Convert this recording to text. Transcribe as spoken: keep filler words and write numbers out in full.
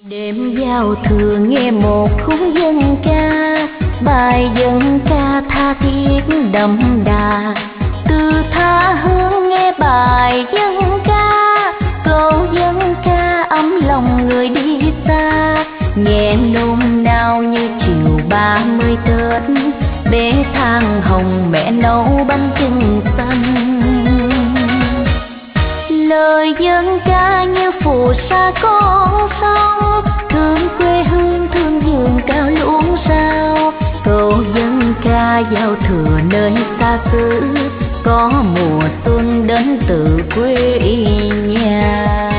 Đêm giao thừa nghe một khúc dân ca, bài dân ca tha thiết đậm đà. Từ tha hương nghe bài dân ca, câu dân ca ấm lòng người đi xa. Nghe nôn nao như chiều ba mươi Tết, bé than hồng mẹ nấu bánh chưng xanh. Lời dân ca như phù sa con sông, thương quê hương thương vườn cao luống sao. Câu dân ca giao thừa nơi xa xứ, có mùa xuân đến từ quê nhà.